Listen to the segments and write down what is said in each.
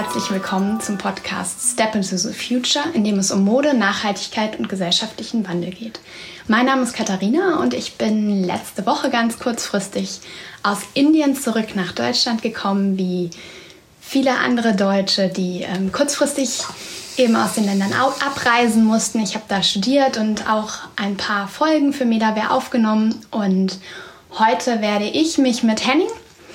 herzlich willkommen zum Podcast Step into the Future, in dem es um Mode, Nachhaltigkeit und gesellschaftlichen Wandel geht. Mein Name ist Katharina und ich bin letzte Woche ganz kurzfristig aus Indien zurück nach Deutschland gekommen, wie viele andere Deutsche, die kurzfristig eben aus den Ländern abreisen mussten. Ich habe da studiert und auch ein paar Folgen für Metawear aufgenommen. Und heute werde ich mich mit Henning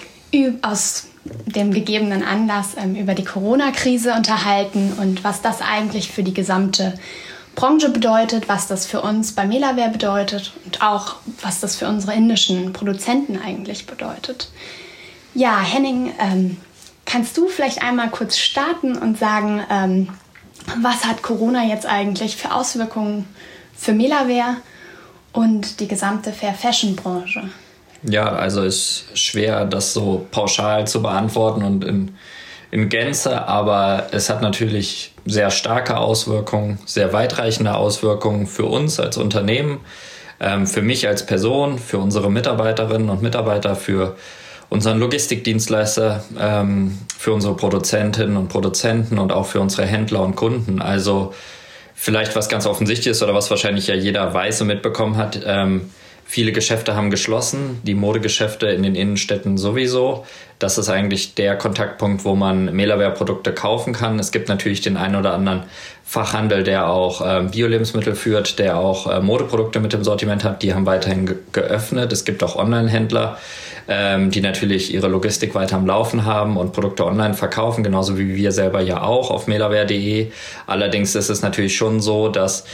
aus dem gegebenen Anlass über die Corona-Krise unterhalten und was das eigentlich für die gesamte Branche bedeutet, was das für uns bei Metawear bedeutet und auch was das für unsere indischen Produzenten eigentlich bedeutet. Ja, Henning, kannst du vielleicht einmal kurz starten und sagen, was hat Corona jetzt eigentlich für Auswirkungen für Metawear und die gesamte Fair-Fashion-Branche? Ja, also ist schwer, das so pauschal zu beantworten und in Gänze, aber es hat natürlich sehr starke Auswirkungen, sehr weitreichende Auswirkungen für uns als Unternehmen, für mich als Person, für unsere Mitarbeiterinnen und Mitarbeiter, für unseren Logistikdienstleister, für unsere Produzentinnen und Produzenten und auch für unsere Händler und Kunden. Also vielleicht was ganz offensichtlich ist oder was wahrscheinlich ja jeder weiß und mitbekommen hat, viele Geschäfte haben geschlossen, die Modegeschäfte in den Innenstädten sowieso. Das ist eigentlich der Kontaktpunkt, wo man Metawear-Produkte kaufen kann. Es gibt natürlich den einen oder anderen Fachhandel, der auch Bio-Lebensmittel führt, der auch Modeprodukte mit im Sortiment hat. Die haben weiterhin geöffnet. Es gibt auch Online-Händler, die natürlich ihre Logistik weiter am Laufen haben und Produkte online verkaufen, genauso wie wir selber ja auch auf metawear.de. Allerdings ist es natürlich schon so, dass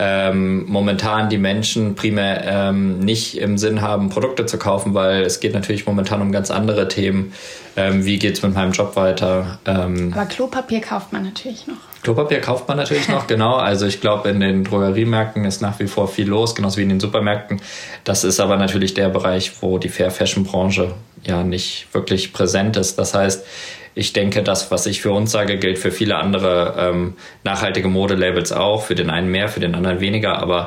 momentan die Menschen primär nicht im Sinn haben, Produkte zu kaufen, weil es geht natürlich momentan um ganz andere Themen. Wie geht's mit meinem Job weiter? Aber Klopapier kauft man natürlich noch. Klopapier kauft man natürlich noch, genau. Also ich glaube, in den Drogeriemärkten ist nach wie vor viel los, genauso wie in den Supermärkten. Das ist aber natürlich der Bereich, wo die Fair-Fashion-Branche ja nicht wirklich präsent ist. Das heißt, ich denke, das, was ich für uns sage, gilt für viele andere nachhaltige Modelabels auch. Für den einen mehr, für den anderen weniger. Aber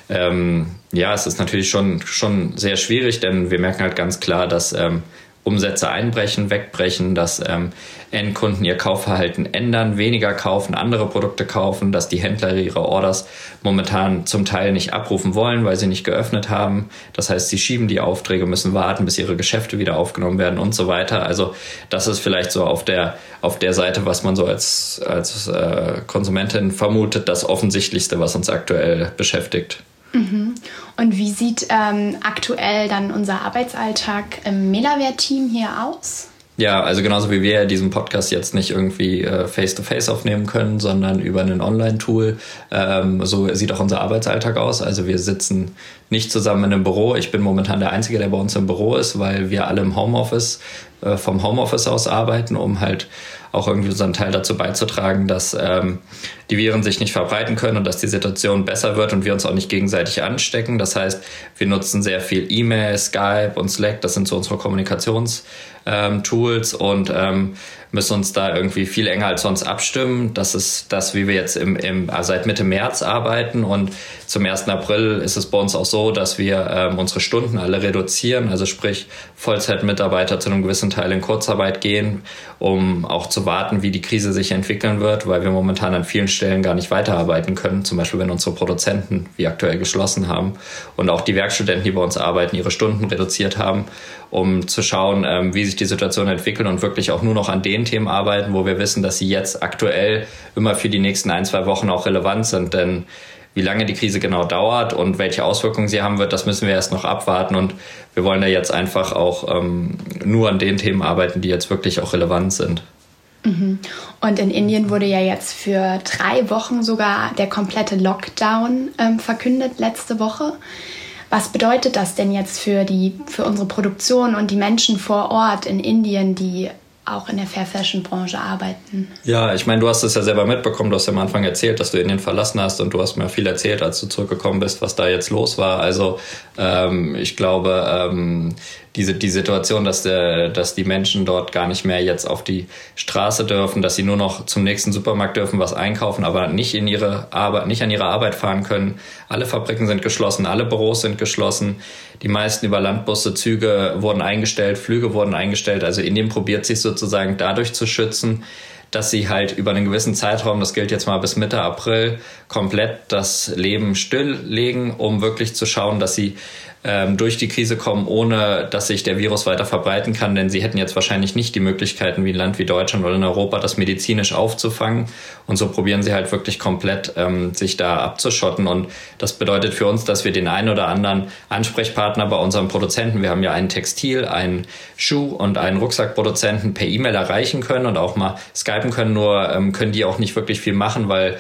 es ist natürlich schon sehr schwierig, denn wir merken halt ganz klar, dass Umsätze einbrechen, wegbrechen, dass Endkunden ihr Kaufverhalten ändern, weniger kaufen, andere Produkte kaufen, dass die Händler ihre Orders momentan zum Teil nicht abrufen wollen, weil sie nicht geöffnet haben. Das heißt, sie schieben die Aufträge, müssen warten, bis ihre Geschäfte wieder aufgenommen werden und so weiter. Also das ist vielleicht so auf der Seite, was man so als Konsumentin vermutet, das Offensichtlichste, was uns aktuell beschäftigt. Mhm. Und wie sieht aktuell dann unser Arbeitsalltag im Metawear-Team hier aus? Ja, also genauso wie wir diesen Podcast jetzt nicht irgendwie face-to-face aufnehmen können, sondern über ein Online-Tool. So sieht auch unser Arbeitsalltag aus. Also wir sitzen nicht zusammen in einem Büro. Ich bin momentan der Einzige, der bei uns im Büro ist, weil wir alle im Homeoffice, vom Homeoffice aus arbeiten, um halt auch irgendwie unseren Teil dazu beizutragen, dass die Viren sich nicht verbreiten können und dass die Situation besser wird und wir uns auch nicht gegenseitig anstecken. Das heißt, wir nutzen sehr viel E-Mail, Skype und Slack. Das sind so unsere Kommunikationstools und müssen uns da irgendwie viel enger als sonst abstimmen. Das ist das, wie wir jetzt seit Mitte März arbeiten. Und zum 1. April ist es bei uns auch so, dass wir unsere Stunden alle reduzieren. Also sprich, Vollzeitmitarbeiter zu einem gewissen Teil in Kurzarbeit gehen, um auch zu warten, wie die Krise sich entwickeln wird, weil wir momentan an vielen Stellen gar nicht weiterarbeiten können. Zum Beispiel, wenn unsere Produzenten, wie aktuell, geschlossen haben und auch die Werkstudenten, die bei uns arbeiten, ihre Stunden reduziert haben, um zu schauen, wie sich die Situation entwickelt und wirklich auch nur noch an den Themen arbeiten, wo wir wissen, dass sie jetzt aktuell immer für die nächsten 1-2 Wochen auch relevant sind. Denn wie lange die Krise genau dauert und welche Auswirkungen sie haben wird, das müssen wir erst noch abwarten. Und wir wollen da jetzt einfach auch nur an den Themen arbeiten, die jetzt wirklich auch relevant sind. Mhm. Und in Indien wurde ja jetzt für 3 Wochen sogar der komplette Lockdown verkündet letzte Woche. Was bedeutet das denn jetzt für unsere Produktion und die Menschen vor Ort in Indien, die auch in der Fair-Fashion-Branche arbeiten? Ja, ich meine, du hast es ja selber mitbekommen, du hast ja am Anfang erzählt, dass du Indien verlassen hast und du hast mir viel erzählt, als du zurückgekommen bist, was da jetzt los war. Also ich glaube, die Situation, dass die Menschen dort gar nicht mehr jetzt auf die Straße dürfen, dass sie nur noch zum nächsten Supermarkt dürfen, was einkaufen, aber nicht an ihre Arbeit fahren können. Alle Fabriken sind geschlossen, alle Büros sind geschlossen. Die meisten über Landbusse, Züge wurden eingestellt, Flüge wurden eingestellt. Also Indien probiert sich sozusagen dadurch zu schützen, dass sie halt über einen gewissen Zeitraum, das gilt jetzt mal bis Mitte April, komplett das Leben stilllegen, um wirklich zu schauen, dass sie durch die Krise kommen, ohne dass sich der Virus weiter verbreiten kann, denn sie hätten jetzt wahrscheinlich nicht die Möglichkeiten, wie ein Land wie Deutschland oder in Europa, das medizinisch aufzufangen. Und so probieren sie halt wirklich komplett, sich da abzuschotten. Und das bedeutet für uns, dass wir den einen oder anderen Ansprechpartner bei unseren Produzenten, wir haben ja einen Textil-, einen Schuh- und einen Rucksackproduzenten per E-Mail erreichen können und auch mal skypen können, nur können die auch nicht wirklich viel machen, weil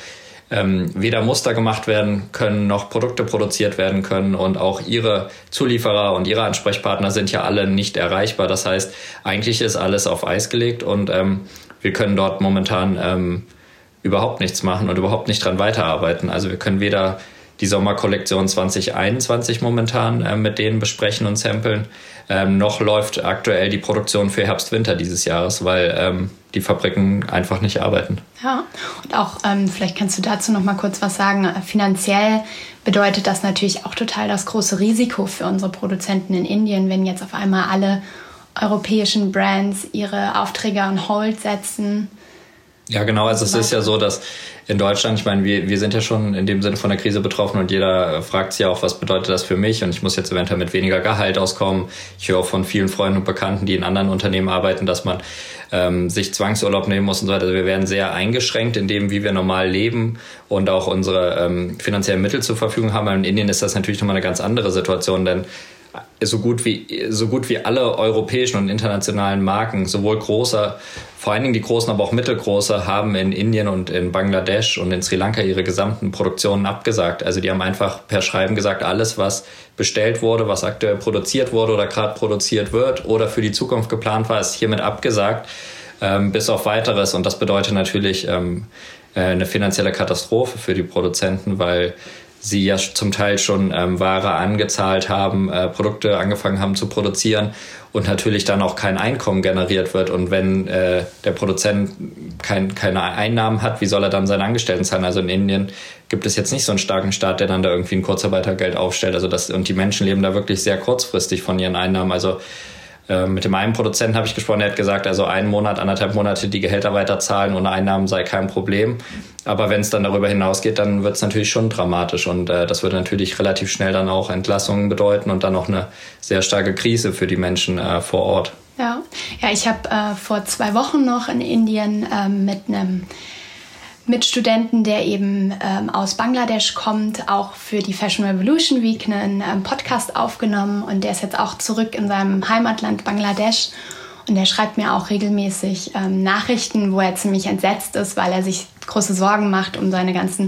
weder Muster gemacht werden können, noch Produkte produziert werden können und auch ihre Zulieferer und ihre Ansprechpartner sind ja alle nicht erreichbar. Das heißt, eigentlich ist alles auf Eis gelegt und wir können dort momentan überhaupt nichts machen und überhaupt nicht dran weiterarbeiten. Also wir können weder die Sommerkollektion 2021 momentan mit denen besprechen und samplen, noch läuft aktuell die Produktion für Herbst-Winter dieses Jahres, weil die Fabriken einfach nicht arbeiten. Ja, und auch vielleicht kannst du dazu noch mal kurz was sagen. Finanziell bedeutet das natürlich auch total das große Risiko für unsere Produzenten in Indien, wenn jetzt auf einmal alle europäischen Brands ihre Aufträge on hold setzen. Ja, genau. Also es ist ja so, dass in Deutschland, ich meine, wir sind ja schon in dem Sinne von der Krise betroffen und jeder fragt sich ja auch, was bedeutet das für mich? Und ich muss jetzt eventuell mit weniger Gehalt auskommen. Ich höre auch von vielen Freunden und Bekannten, die in anderen Unternehmen arbeiten, dass man sich Zwangsurlaub nehmen muss und so weiter. Also wir werden sehr eingeschränkt in dem, wie wir normal leben und auch unsere finanziellen Mittel zur Verfügung haben. In Indien ist das natürlich nochmal eine ganz andere Situation, denn so gut wie alle europäischen und internationalen Marken, sowohl große, vor allen Dingen die großen, aber auch mittelgroße, haben in Indien und in Bangladesch und in Sri Lanka ihre gesamten Produktionen abgesagt. Also die haben einfach per Schreiben gesagt, alles, was bestellt wurde, was aktuell produziert wurde oder gerade produziert wird oder für die Zukunft geplant war, ist hiermit abgesagt, bis auf Weiteres. Und das bedeutet natürlich eine finanzielle Katastrophe für die Produzenten, weil sie ja zum Teil schon Ware angezahlt haben, Produkte angefangen haben zu produzieren und natürlich dann auch kein Einkommen generiert wird. Und wenn der Produzent keine Einnahmen hat, wie soll er dann seinen Angestellten zahlen? Also in Indien gibt es jetzt nicht so einen starken Staat, der dann da irgendwie ein Kurzarbeitergeld aufstellt. Also und die Menschen leben da wirklich sehr kurzfristig von ihren Einnahmen. Also mit dem einen Produzenten habe ich gesprochen, der hat gesagt, also 1 Monat, 1,5 Monate die Gehälter weiterzahlen ohne Einnahmen sei kein Problem. Aber wenn es dann darüber hinausgeht, dann wird es natürlich schon dramatisch und das würde natürlich relativ schnell dann auch Entlassungen bedeuten und dann auch eine sehr starke Krise für die Menschen vor Ort. Ja, ich habe vor 2 Wochen noch in Indien mit einem Mitstudenten, der eben aus Bangladesch kommt, auch für die Fashion Revolution Week einen Podcast aufgenommen und der ist jetzt auch zurück in seinem Heimatland Bangladesch und der schreibt mir auch regelmäßig Nachrichten, wo er ziemlich entsetzt ist, weil er sich große Sorgen macht um seine ganzen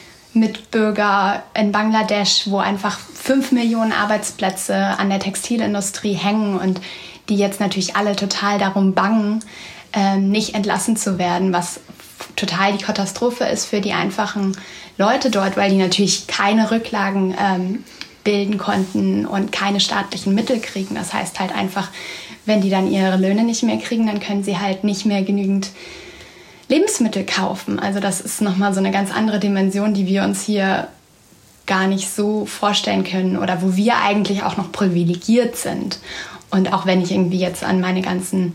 Mitbürger in Bangladesch, wo einfach 5 Millionen Arbeitsplätze an der Textilindustrie hängen und die jetzt natürlich alle total darum bangen, nicht entlassen zu werden, was total die Katastrophe ist für die einfachen Leute dort, weil die natürlich keine Rücklagen bilden konnten und keine staatlichen Mittel kriegen. Das heißt halt einfach, wenn die dann ihre Löhne nicht mehr kriegen, dann können sie halt nicht mehr genügend Lebensmittel kaufen. Also das ist nochmal so eine ganz andere Dimension, die wir uns hier gar nicht so vorstellen können oder wo wir eigentlich auch noch privilegiert sind. Und auch wenn ich irgendwie jetzt an meine ganzen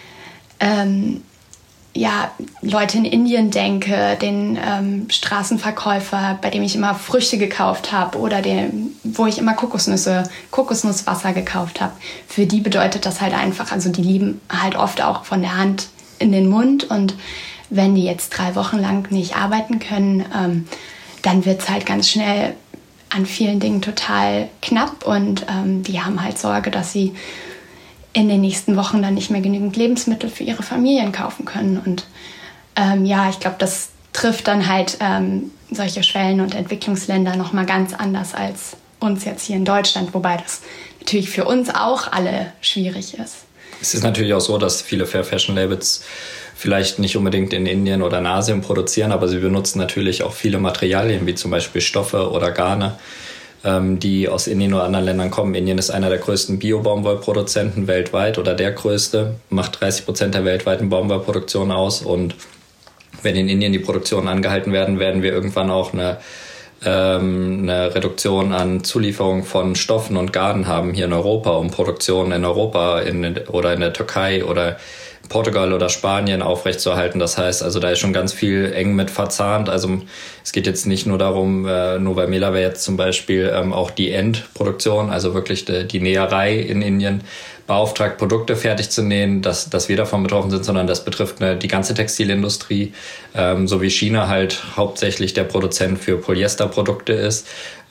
Leute in Indien denke, den Straßenverkäufer, bei dem ich immer Früchte gekauft habe oder wo ich immer Kokosnusswasser gekauft habe. Für die bedeutet das halt einfach, also die leben halt oft auch von der Hand in den Mund und wenn die jetzt 3 Wochen lang nicht arbeiten können, dann wird es halt ganz schnell an vielen Dingen total knapp und die haben halt Sorge, dass sie in den nächsten Wochen dann nicht mehr genügend Lebensmittel für ihre Familien kaufen können. Und ich glaube, das trifft dann halt solche Schwellen- und Entwicklungsländer nochmal ganz anders als uns jetzt hier in Deutschland, wobei das natürlich für uns auch alle schwierig ist. Es ist natürlich auch so, dass viele Fair Fashion Labels vielleicht nicht unbedingt in Indien oder in Asien produzieren, aber sie benutzen natürlich auch viele Materialien, wie zum Beispiel Stoffe oder Garne, die aus Indien oder anderen Ländern kommen. Indien ist einer der größten Bio-Baumwollproduzenten weltweit oder der größte, macht 30% der weltweiten Baumwollproduktion aus. Und wenn in Indien die Produktionen angehalten werden, werden wir irgendwann auch eine Reduktion an Zulieferung von Stoffen und Garnen haben hier in Europa, um Produktionen in Europa oder in der Türkei oder Portugal oder Spanien aufrechtzuerhalten. Das heißt, also da ist schon ganz viel eng mit verzahnt. Also es geht jetzt nicht nur darum, nur bei Melaware jetzt zum Beispiel auch die Endproduktion, also wirklich die Näherei in Indien beauftragt, Produkte fertig zu nähen, dass wir davon betroffen sind, sondern das betrifft die ganze Textilindustrie, so wie China halt hauptsächlich der Produzent für Polyesterprodukte ist.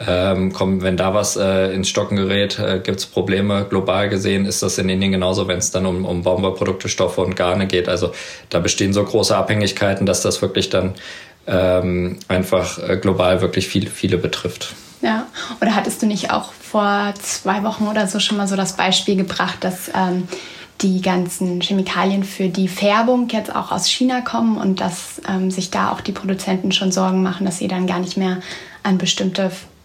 Wenn da was ins Stocken gerät, gibt's Probleme. Global gesehen ist das in Indien genauso, wenn es dann um Baumwollprodukte, Stoffe und Garne geht. Also da bestehen so große Abhängigkeiten, dass das wirklich dann einfach global wirklich viele betrifft. Ja, oder hattest du nicht auch vor 2 Wochen oder so schon mal so das Beispiel gebracht, dass die ganzen Chemikalien für die Färbung jetzt auch aus China kommen und dass sich da auch die Produzenten schon Sorgen machen, dass sie dann gar nicht mehr an bestimmte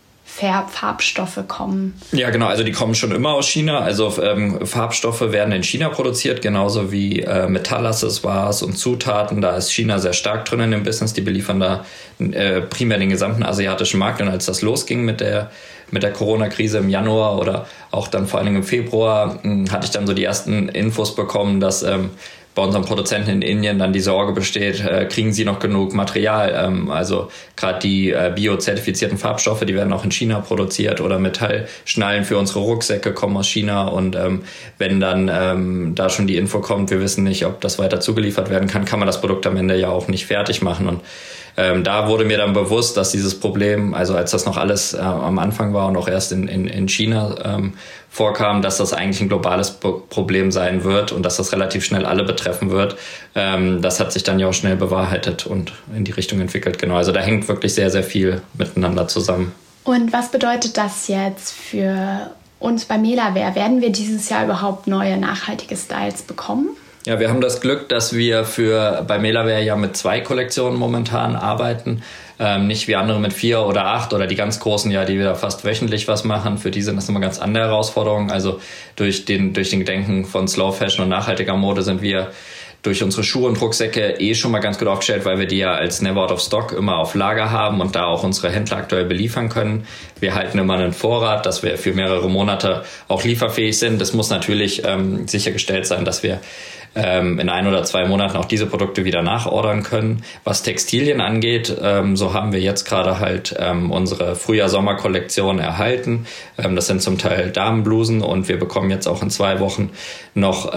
Farbstoffe kommen? Ja, genau. Also die kommen schon immer aus China. Also Farbstoffe werden in China produziert, genauso wie Metallaccessoires und Zutaten. Da ist China sehr stark drin in dem Business. Die beliefern da primär den gesamten asiatischen Markt. Und als das losging mit der Corona-Krise im Januar oder auch dann vor allen Dingen im Februar, hatte ich dann so die ersten Infos bekommen, dass bei unseren Produzenten in Indien dann die Sorge besteht, kriegen sie noch genug Material? Also gerade die biozertifizierten Farbstoffe, die werden auch in China produziert, oder Metallschnallen für unsere Rucksäcke kommen aus China. Und wenn dann da schon die Info kommt, wir wissen nicht, ob das weiter zugeliefert werden kann man das Produkt am Ende ja auch nicht fertig machen. Und da wurde mir dann bewusst, dass dieses Problem, also als das noch alles am Anfang war und auch erst in China vorkam, dass das eigentlich ein globales Problem sein wird und dass das relativ schnell alle betreffen wird. Das hat sich dann ja auch schnell bewahrheitet und in die Richtung entwickelt. Genau, also da hängt wirklich sehr, sehr viel miteinander zusammen. Und was bedeutet das jetzt für uns bei Melaware? Werden wir dieses Jahr überhaupt neue nachhaltige Styles bekommen? Ja, wir haben das Glück, dass wir bei Melaware ja mit 2 Kollektionen momentan arbeiten. Nicht wie andere mit 4 oder 8 oder die ganz großen, ja, die wieder fast wöchentlich was machen. Für die sind das immer ganz andere Herausforderungen. Also durch den Gedenken von Slow Fashion und nachhaltiger Mode sind wir durch unsere Schuhe und Rucksäcke schon mal ganz gut aufgestellt, weil wir die ja als Never Out of Stock immer auf Lager haben und da auch unsere Händler aktuell beliefern können. Wir halten immer einen Vorrat, dass wir für mehrere Monate auch lieferfähig sind. Das muss natürlich sichergestellt sein, dass wir in 1 oder 2 Monaten auch diese Produkte wieder nachordern können. Was Textilien angeht, so haben wir jetzt gerade halt unsere Frühjahr-Sommer-Kollektion erhalten. Das sind zum Teil Damenblusen und wir bekommen jetzt auch in 2 Wochen noch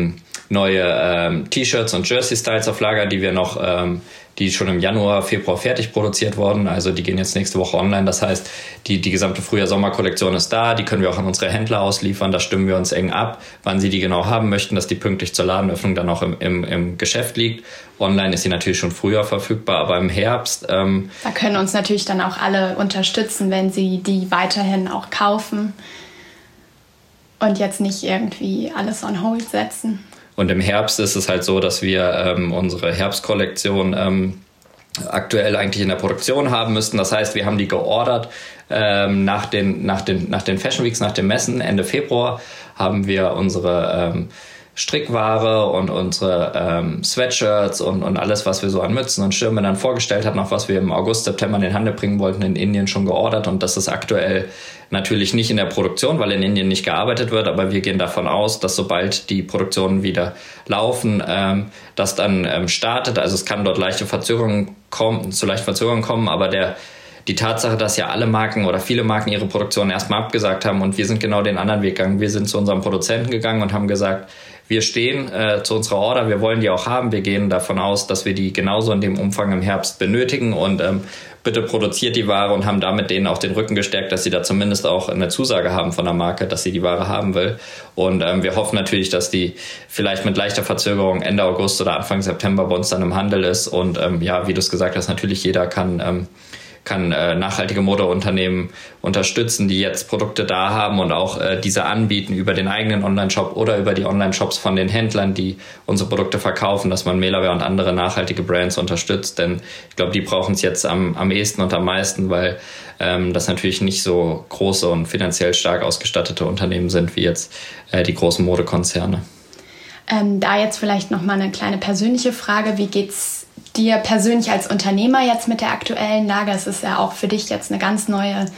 neue T-Shirts und Jersey-Styles auf Lager, die schon im Januar, Februar fertig produziert wurden. Also die gehen jetzt nächste Woche online. Das heißt, die gesamte Frühjahr-Sommer-Kollektion ist da. Die können wir auch an unsere Händler ausliefern. Da stimmen wir uns eng ab, wann sie die genau haben möchten, dass die pünktlich zur Ladenöffnung dann auch im Geschäft liegt. Online ist sie natürlich schon früher verfügbar, aber im Herbst... da können uns natürlich dann auch alle unterstützen, wenn sie die weiterhin auch kaufen und jetzt nicht irgendwie alles on hold setzen. Und im Herbst ist es halt so, dass wir unsere Herbstkollektion aktuell eigentlich in der Produktion haben müssten. Das heißt, wir haben die geordert nach den Fashion Weeks, nach den Messen. Ende Februar haben wir unsere Strickware und unsere Sweatshirts und alles, was wir so an Mützen und Schirmen dann vorgestellt hatten, auch was wir im August, September in den Handel bringen wollten, in Indien schon geordert. Und das ist aktuell natürlich nicht in der Produktion, weil in Indien nicht gearbeitet wird. Aber wir gehen davon aus, dass sobald die Produktionen wieder laufen, das dann startet. Also es kann dort zu leichten Verzögerungen kommen, aber die Tatsache, dass ja alle Marken oder viele Marken ihre Produktion erstmal abgesagt haben und wir sind genau den anderen Weg gegangen. Wir sind zu unserem Produzenten gegangen und haben gesagt, wir stehen zu unserer Order, wir wollen die auch haben. Wir gehen davon aus, dass wir die genauso in dem Umfang im Herbst benötigen und bitte produziert die Ware und haben damit denen auch den Rücken gestärkt, dass sie da zumindest auch eine Zusage haben von der Marke, dass sie die Ware haben will. Und wir hoffen natürlich, dass die vielleicht mit leichter Verzögerung Ende August oder Anfang September bei uns dann im Handel ist. Und ja, wie du es gesagt hast, natürlich jeder kann nachhaltige Modeunternehmen unterstützen, die jetzt Produkte da haben und auch diese anbieten über den eigenen Online-Shop oder über die Online-Shops von den Händlern, die unsere Produkte verkaufen, dass man Melaware und andere nachhaltige Brands unterstützt. Denn ich glaube, die brauchen es jetzt am ehesten und am meisten, weil das natürlich nicht so große und finanziell stark ausgestattete Unternehmen sind wie jetzt die großen Modekonzerne. Da jetzt vielleicht nochmal eine kleine persönliche Frage. Wie geht's dir persönlich als Unternehmer jetzt mit der aktuellen Lage? Es ist ja auch für dich jetzt eine ganz neue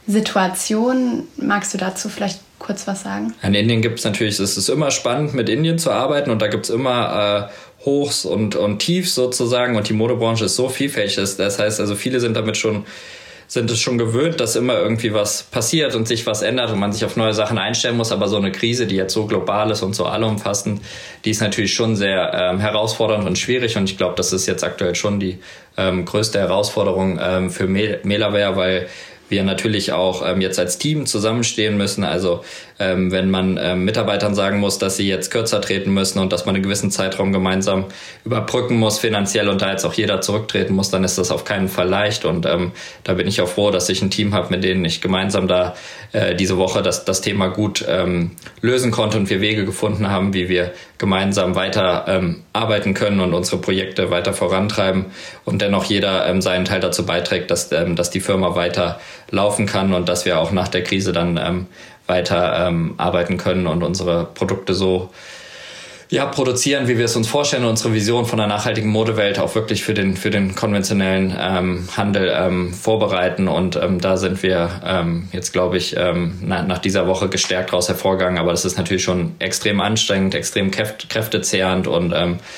Situation. Magst du dazu vielleicht kurz was sagen? In Indien gibt es natürlich, es ist immer spannend, mit Indien zu arbeiten und da gibt es immer Hochs und Tiefs sozusagen und die Modebranche ist so vielfältig. Das heißt, also viele sind es schon gewöhnt, dass immer irgendwie was passiert und sich was ändert und man sich auf neue Sachen einstellen muss. Aber so eine Krise, die jetzt so global ist und so allumfassend, die ist natürlich schon sehr herausfordernd und schwierig. Und ich glaube, das ist jetzt aktuell schon die größte Herausforderung für Melaware, weil wir natürlich auch jetzt als Team zusammenstehen müssen. Also wenn man Mitarbeitern sagen muss, dass sie jetzt kürzer treten müssen und dass man einen gewissen Zeitraum gemeinsam überbrücken muss finanziell und da jetzt auch jeder zurücktreten muss, dann ist das auf keinen Fall leicht. Und da bin ich auch froh, dass ich ein Team habe, mit denen ich gemeinsam da diese Woche das Thema gut lösen konnte und wir Wege gefunden haben, wie wir gemeinsam weiter arbeiten können und unsere Projekte weiter vorantreiben und dennoch jeder seinen Teil dazu beiträgt, dass die Firma weiter laufen kann und dass wir auch nach der Krise dann weiter arbeiten können und unsere Produkte so produzieren, wie wir es uns vorstellen und unsere Vision von einer nachhaltigen Modewelt auch wirklich für den konventionellen Handel vorbereiten. Und da sind wir jetzt, glaube ich, nach dieser Woche gestärkt raus hervorgegangen. Aber das ist natürlich schon extrem anstrengend, extrem kräftezehrend und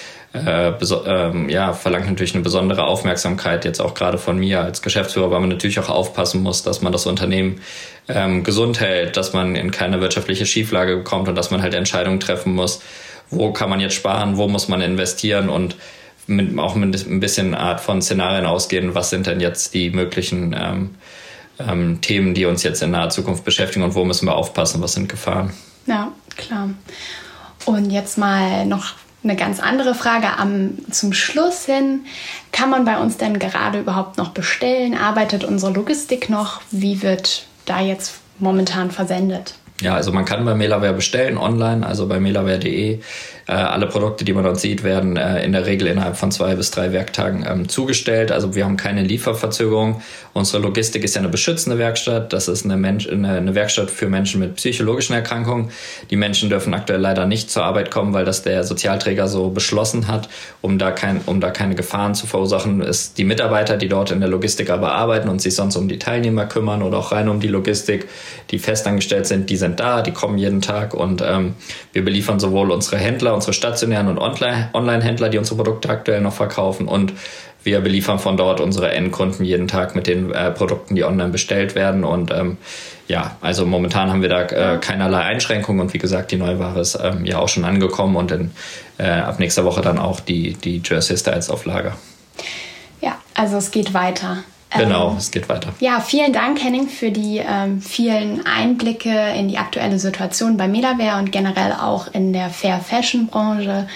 verlangt natürlich eine besondere Aufmerksamkeit, jetzt auch gerade von mir als Geschäftsführer, weil man natürlich auch aufpassen muss, dass man das Unternehmen gesund hält, dass man in keine wirtschaftliche Schieflage kommt und dass man halt Entscheidungen treffen muss, wo kann man jetzt sparen, wo muss man investieren und auch mit ein bisschen Art von Szenarien ausgehen, was sind denn jetzt die möglichen Themen, die uns jetzt in naher Zukunft beschäftigen und wo müssen wir aufpassen, was sind Gefahren. Ja, klar. Und jetzt mal noch eine ganz andere Frage zum Schluss hin. Kann man bei uns denn gerade überhaupt noch bestellen? Arbeitet unsere Logistik noch? Wie wird da jetzt momentan versendet? Ja, also man kann bei Melaware bestellen online, also bei melaware.de. Alle Produkte, die man dort sieht, werden in der Regel innerhalb von 2 bis 3 Werktagen zugestellt. Also wir haben keine Lieferverzögerung. Unsere Logistik ist ja eine beschützende Werkstatt. Das ist eine Werkstatt für Menschen mit psychologischen Erkrankungen. Die Menschen dürfen aktuell leider nicht zur Arbeit kommen, weil das der Sozialträger so beschlossen hat. Um da keine Gefahren zu verursachen, ist die Mitarbeiter, die dort in der Logistik aber arbeiten und sich sonst um die Teilnehmer kümmern oder auch rein um die Logistik, die festangestellt sind, die sind da, die kommen jeden Tag und wir beliefern sowohl unsere Händler, unsere stationären und Online-Händler, die unsere Produkte aktuell noch verkaufen und wir beliefern von dort unsere Endkunden jeden Tag mit den Produkten, die online bestellt werden und also momentan haben wir da keinerlei Einschränkungen und wie gesagt, die Neuware ist ja auch schon angekommen und ab nächster Woche dann auch die Jersey Styles auf Lager. Ja, also es geht weiter. Genau, es geht weiter. Ja, vielen Dank, Henning, für die vielen Einblicke in die aktuelle Situation bei Melaware und generell auch in der Fair-Fashion-Branche.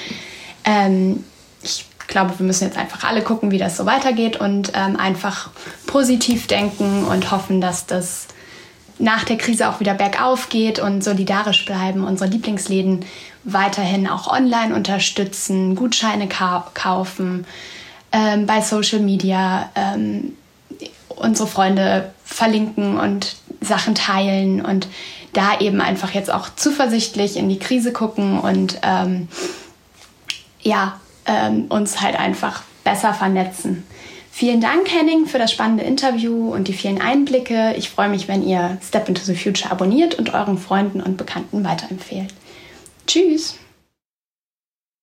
Ich glaube, wir müssen jetzt einfach alle gucken, wie das so weitergeht und einfach positiv denken und hoffen, dass das nach der Krise auch wieder bergauf geht und solidarisch bleiben, unsere Lieblingsläden weiterhin auch online unterstützen, Gutscheine kaufen, bei Social Media unsere Freunde verlinken und Sachen teilen und da eben einfach jetzt auch zuversichtlich in die Krise gucken und uns halt einfach besser vernetzen. Vielen Dank, Henning, für das spannende Interview und die vielen Einblicke. Ich freue mich, wenn ihr Step into the Future abonniert und euren Freunden und Bekannten weiterempfehlt. Tschüss!